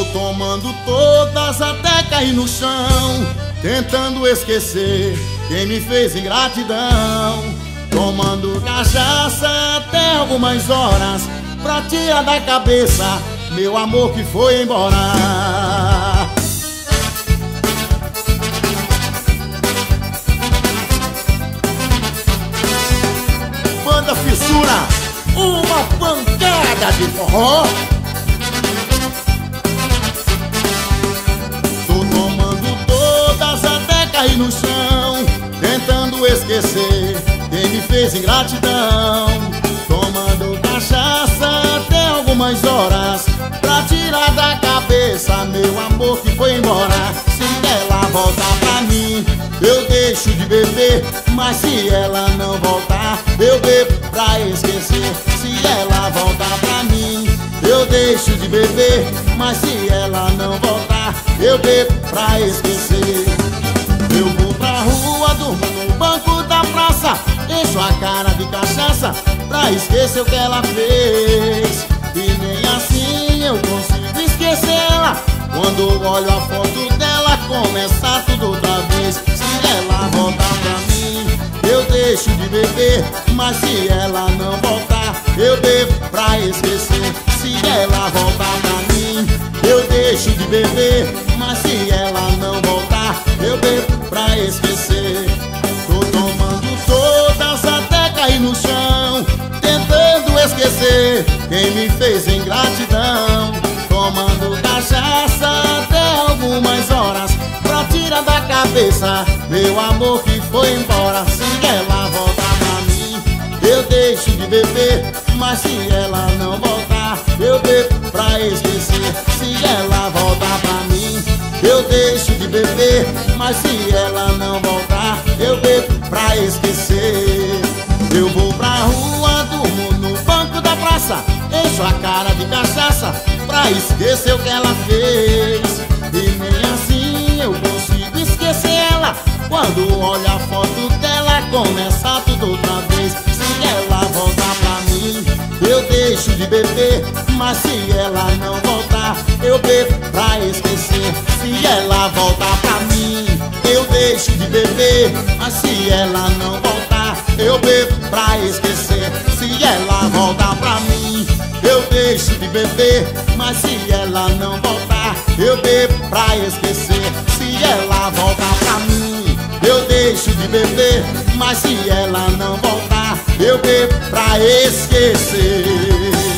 tomando todas até cair no chão, tentando esquecer quem me fez ingratidão. Tomando cachaça até algumas horas, pra tirar da cabeça meu amor que foi embora. Banda Fissura, uma pancada de forró. Tô tomando todas até cair no chão, tentando esquecer quem me fez ingratidão. Tomando cachaça até algumas horas, pra tirar da cabeça meu amor que foi embora. Se ela voltar pra mim, eu deixo de beber, mas se ela não voltar, eu bebo pra esquecer. Se ela voltar pra mim, eu deixo de beber, mas se ela não voltar, eu bebo pra esquecer. Eu vou pra rua, durmo no banco da praça, encho a cara de cachaça pra esquecer o que ela fez. E nem assim eu consigo esquecê-la. Quando olho a foto dela, começa tudo outra vez. Se ela voltar pra mim, eu deixo de beber, mas se ela não voltar, eu bebo pra esquecer. Se ela voltar pra mim, eu deixo de beber, mas se ela não voltar, eu bebo pra esquecer. Tô tomando todas até cair no chão, tentando esquecer quem me fez ingratidão. Tomando cachaça até algumas horas, pra tirar da cabeça meu amor que foi embora. Se ela voltar pra mim, eu deixo de beber, mas se ela não voltar, eu bebo pra esquecer. Se ela voltar pra mim, eu deixo de beber, mas se ela não voltar, eu bebo pra esquecer. Eu vou pra rua, durmo no banco da praça, encho a cara de cachaça pra esquecer o que ela fez. E nem assim eu consigo esquecer ela. Quando olho a foto dela, começa tudo outra vez. Se ela voltar pra mim, eu deixo de beber, mas se ela não voltar, eu bebo pra esquecer. Se ela voltar pra mim, eu deixo de beber, mas se ela não voltar, eu bebo pra esquecer. Se ela voltar pra mim, eu deixo de beber, mas se ela não voltar, eu bebo pra esquecer. Se ela voltar pra mim, eu deixo de beber, mas se ela não voltar, eu bebo pra esquecer.